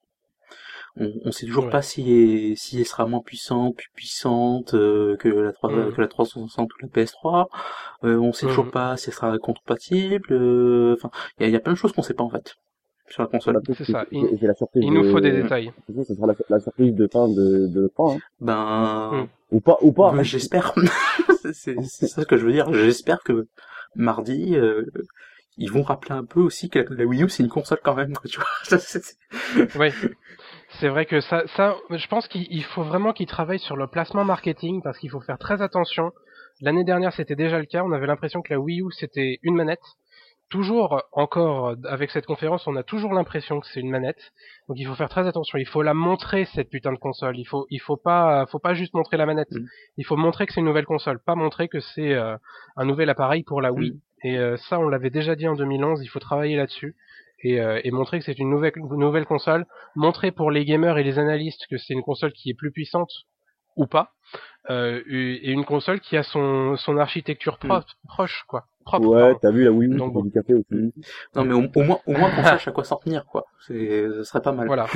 on, on sait toujours Ouais. pas si, est- si elle sera moins puissante, plus puissante euh, que la trois, Mm. que la trois cent soixante ou la P S trois. Euh, on sait toujours Mm. pas si elle sera compatible. euh, Enfin, il y a, il y a plein de choses qu'on sait pas en fait sur la console. Voilà, peut-être C'est que ça. c'est Il, c'est la surprise il nous faut des de... détails. Tu sais, ce sera la, la surprise de fin de, de fin, hein. Ben, Mm. Ou pas, ou pas. ouais, j'espère. c'est c'est- c'est ça que je veux dire. J'espère que mardi, euh, ils vont rappeler un peu aussi que la Wii U c'est une console quand même, quoi, tu vois. Ça, c'est- c'est- Oui. C'est vrai que ça, ça, je pense qu'il il faut vraiment qu'ils travaillent sur le placement marketing parce qu'il faut faire très attention. L'année dernière, c'était déjà le cas. On avait l'impression que la Wii U c'était une manette. Toujours, encore, avec cette conférence, on a toujours l'impression que c'est une manette. Donc il faut faire très attention. Il faut la montrer cette putain de console. Il faut, il faut pas, faut pas juste montrer la manette. Mm. Il faut montrer que c'est une nouvelle console, pas montrer que c'est euh, un nouvel appareil pour la Wii. Mm. Et euh, ça, on l'avait déjà dit en deux mille onze. Il faut travailler là-dessus. Et, euh, et montrer que c'est une nouvelle, nouvelle console, montrer pour les gamers et les analystes que c'est une console qui est plus puissante ou pas, euh, et une console qui a son, son architecture pro- Mm. proche, quoi, propre. Ouais, pardon. t'as vu la Wii U, Donc c'est bon. du café aussi. Non, mais au, au moins, au moins qu'on sache à quoi s'en tenir, quoi. C'est, ce serait pas mal. Voilà.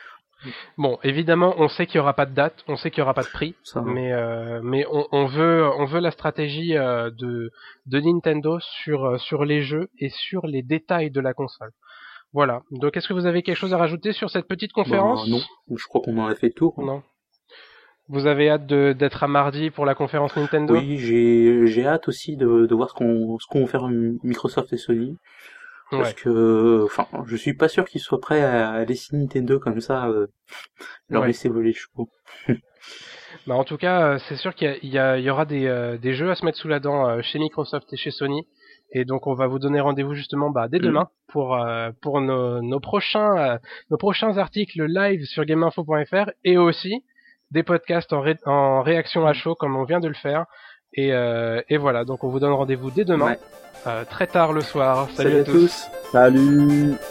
Bon, évidemment, on sait qu'il y aura pas de date, on sait qu'il y aura pas de prix, Ça, mais euh, mais on, on veut on veut la stratégie euh, de de Nintendo sur euh, sur les jeux et sur les détails de la console. Voilà. Donc, est-ce que vous avez quelque chose à rajouter sur cette petite conférence? ben, non. Je crois qu'on en a fait le tour. hein. Non. Vous avez hâte de, d'être à mardi pour la conférence Nintendo? Oui, j'ai, j'ai hâte aussi de, de voir ce qu'on, ce qu'ont fait Microsoft et Sony. Parce Ouais. que, enfin, je suis pas sûr qu'ils soient prêts à laisser Nintendo comme ça, euh, leur Ouais. laisser voler les chevaux. Bah, en tout cas, euh, c'est sûr qu'il y, a, il y, a, il y aura des, euh, des jeux à se mettre sous la dent euh, chez Microsoft et chez Sony. Et donc, on va vous donner rendez-vous justement bah, dès Mm. demain pour euh, pour nos, nos prochains euh, nos prochains articles live sur gameinfo point f r et aussi des podcasts en, ré- en réaction à chaud comme on vient de le faire. Et, euh, et voilà, donc on vous donne rendez-vous dès demain, Ouais. euh, très tard le soir. Salut, Salut à tous. à tous. Salut!